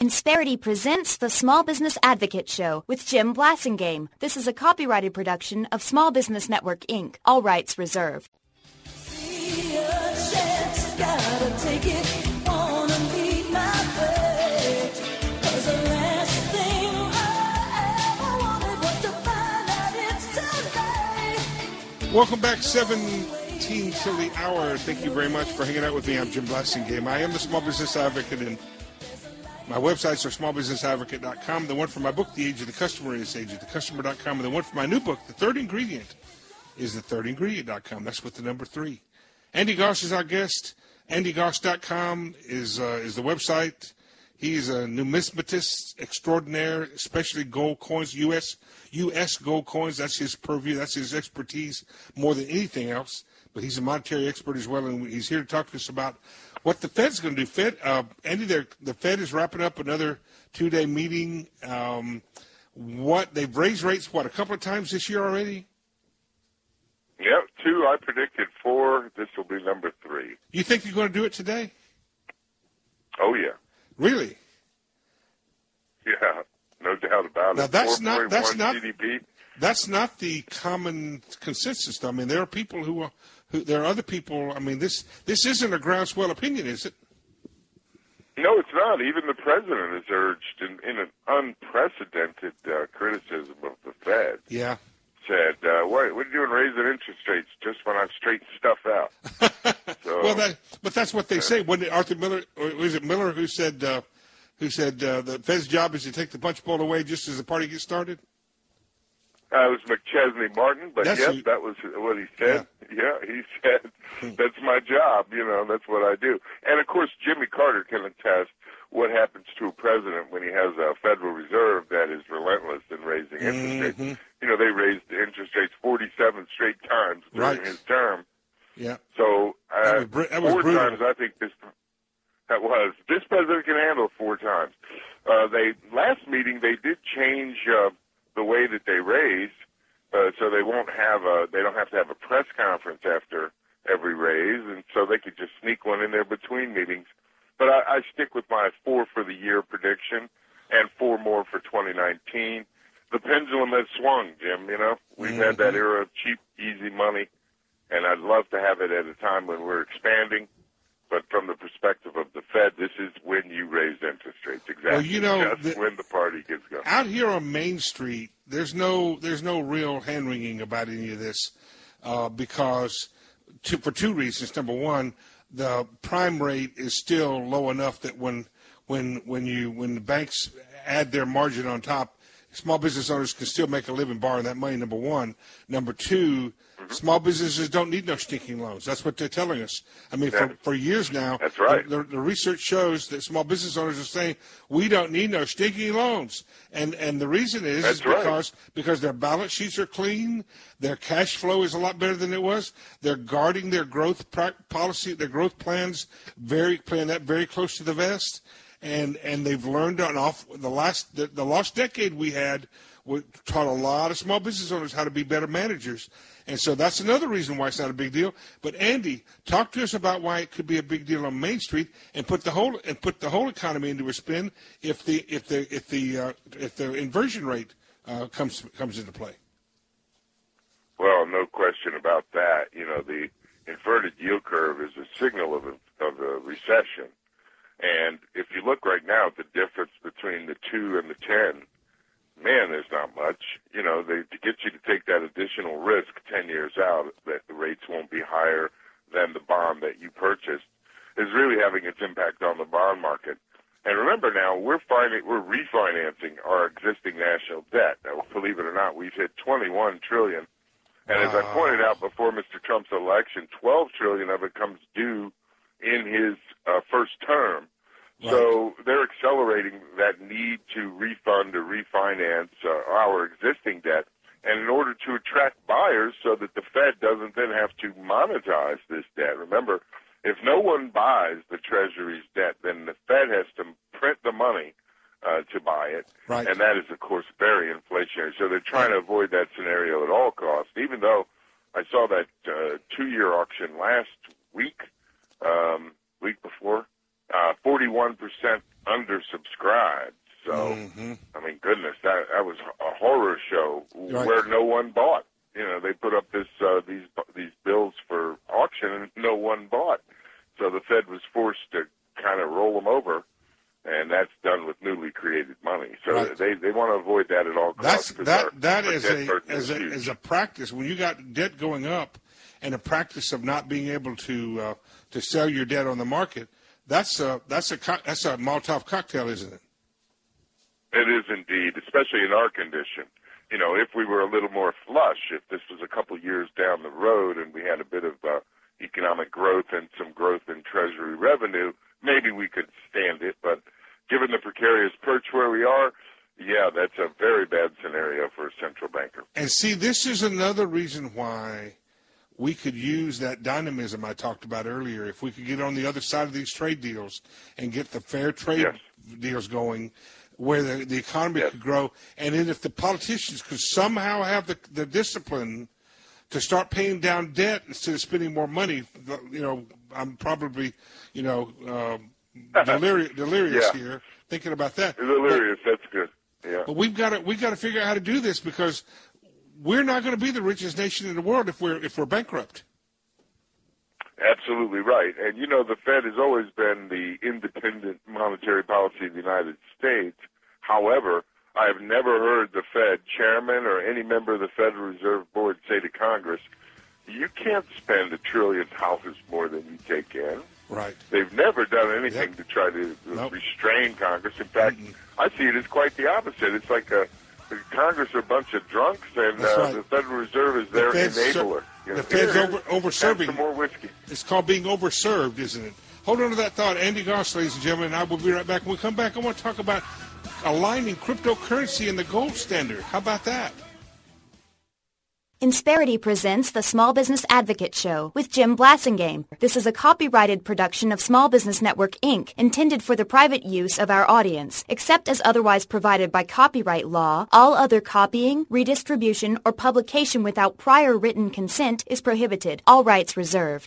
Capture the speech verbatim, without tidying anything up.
Insperity presents the Small Business Advocate Show with Jim Blasingame. This is a copyrighted production of Small Business Network, Incorporated. All rights reserved. See a chance, gotta take it, wanna meet my way. 'Cause the last thing I ever wanted was to find out it's today. Welcome back, seventeen till the hour. Thank you very much for hanging out with me. I'm Jim Blasingame. I am the Small Business Advocate, and my websites are small business advocate dot com. The one for my book, The Age of the Customer, is age of the customer dot com. And the one for my new book, The Third Ingredient, is the third ingredient dot com. That's with the number three. Andy Gosch is our guest. andy gosch dot com is uh, is the website. He's a numismatist extraordinaire, especially gold coins, U S U S gold coins. That's his purview. That's his expertise more than anything else. But he's a monetary expert as well, and he's here to talk to us about what the Fed's going to do. Fed, uh, Andy, the Fed is wrapping up another two-day meeting. Um, what they've raised rates, what, a couple of times this year already? Yep, two. I predicted four. This will be number three. You think you're going to do it today? Oh yeah. Really? Yeah, no doubt about it. Now that's not that's not G D P. That's not the common consensus, though. I mean, there are people who are, who there are other people. I mean, this this isn't a groundswell opinion, is it? No, it's not. Even the president has urged, in, in an unprecedented uh, criticism of the Fed, Yeah. said, uh, "What, what are you doing raising interest rates just when I've straightened stuff out?" So, Well, that, but that's what they say. Wasn't it Arthur Miller, or was it Miller who said uh, who said uh, the Fed's job is to take the punch bowl away just as the party gets started? Uh, it was McChesney Martin, but That's yes, who- that was what he said. Yeah, he said, that's my job, you know, that's what I do. And, of course, Jimmy Carter can attest what happens to a president when he has a Federal Reserve that is relentless in raising interest Mhm. rates. You know, they raised the interest rates forty-seven straight times during Right. his term. Yeah. So, uh, That was br- that was four brutal. times, I think this that was. This president can handle four times. Uh, they last meeting, they did change uh, the way that they raised. Uh, so they won't have a, they don't have to have a press conference after every raise, and so they could just sneak one in there between meetings. But I, I stick with my four for the year prediction and four more for twenty nineteen. The pendulum has swung, Jim, you know. We've Mm-hmm. had that era of cheap, easy money, and I'd love to have it at a time when we're expanding. But from the perspective of the Fed, this is when you raise interest rates. Exactly. Well, you know, Just the- when the party gets going. Out here on Main Street, there's no there's no real hand wringing about any of this uh, because two, for two reasons. Number one, the prime rate is still low enough that when when when you when the banks add their margin on top, small business owners can still make a living borrowing that money. Number one. Number two. Small businesses don't need no stinking loans. That's what they're telling us. I mean, for, for years now, That's right. the, the research shows that small business owners are saying we don't need no stinking loans, and and the reason is, That's is right. because because their balance sheets are clean, their cash flow is a lot better than it was. They're guarding their growth pro- policy, their growth plans, very playing that very close to the vest, and and they've learned on off the last the, the lost decade we had. We taught a lot of small business owners how to be better managers. And so that's another reason why it's not a big deal. But Andy, talk to us about why it could be a big deal on Main Street and put the whole and put the whole economy into a spin if the if the if the uh, if the inversion rate uh, comes comes into play. Well, no question about that. You know, the inverted yield curve is a signal of a, of a recession. And if you look right now at the difference between the two and the ten, man, there's not much. You know, they, to get you to take that additional risk ten years out that the rates won't be higher than the bond that you purchased is really having its impact on the bond market. And remember now, we're finding, we're refinancing our existing national debt. Now, believe it or not, we've hit twenty-one trillion dollars. And as I pointed out before Mister Trump's election, twelve trillion dollars of it comes due in his uh, first term. Right. So they're accelerating that need to refund or refinance uh, our existing debt. And in order to attract buyers so that the Fed doesn't then have to monetize this debt. Remember, if no one buys the Treasury's debt, then the Fed has to print the money uh, to buy it. Right. And that is, of course, very inflationary. So they're trying to avoid that scenario at all costs, even though I saw that uh, two-year auction last week, um, week before, uh, forty-one percent undersubscribed. So, mm-hmm. I mean, goodness, that that was a horror show right. where no one bought. You know, they put up this uh, these these bills for auction, and no one bought. So the Fed was forced to kind of roll them over, and that's done with newly created money. So right. they, they want to avoid that at all costs. That's that our, that our is a as a as a practice when you got debt going up, and a practice of not being able to uh, to sell your debt on the market. That's a that's a that's a Molotov cocktail, isn't it? It is indeed, especially in our condition. You know, if we were a little more flush, if this was a couple years down the road and we had a bit of uh, economic growth and some growth in Treasury revenue, maybe we could stand it. But given the precarious perch where we are, yeah, that's a very bad scenario for a central banker. And see, this is another reason why we could use that dynamism I talked about earlier. If we could get on the other side of these trade deals and get the fair trade yes. deals going, where the, the economy yes. could grow, and then if the politicians could somehow have the, the discipline to start paying down debt instead of spending more money, you know, I'm probably, you know, uh, delirious, delirious yeah. here thinking about that. Delirious, but, that's good. Yeah. But we've got to we've got to figure out how to do this because we're not going to be the richest nation in the world if we're if we're bankrupt. Absolutely right. And, you know, the Fed has always been the independent monetary policy of the United States. However, I have never heard the Fed chairman or any member of the Federal Reserve Board say to Congress, you can't spend a trillion dollars more than you take in. Right. They've never done anything yep. to try to nope. restrain Congress. In fact, Mm-mm. I see it as quite the opposite. It's like a Congress are a bunch of drunks, and uh, right. the Federal Reserve is their Fed's enabler. Ser- you know, the Fed's here, over overserving. Some more whiskey. It's called being overserved, isn't it? Hold on to that thought. Andy Goss, ladies and gentlemen, and I will be right back. When we come back, I want to talk about aligning cryptocurrency and the gold standard. How about that? Insperity presents the Small Business Advocate Show with Jim Blasingame. This is a copyrighted production of Small Business Network, Incorporated, intended for the private use of our audience. Except as otherwise provided by copyright law, all other copying, redistribution, or publication without prior written consent is prohibited. All rights reserved.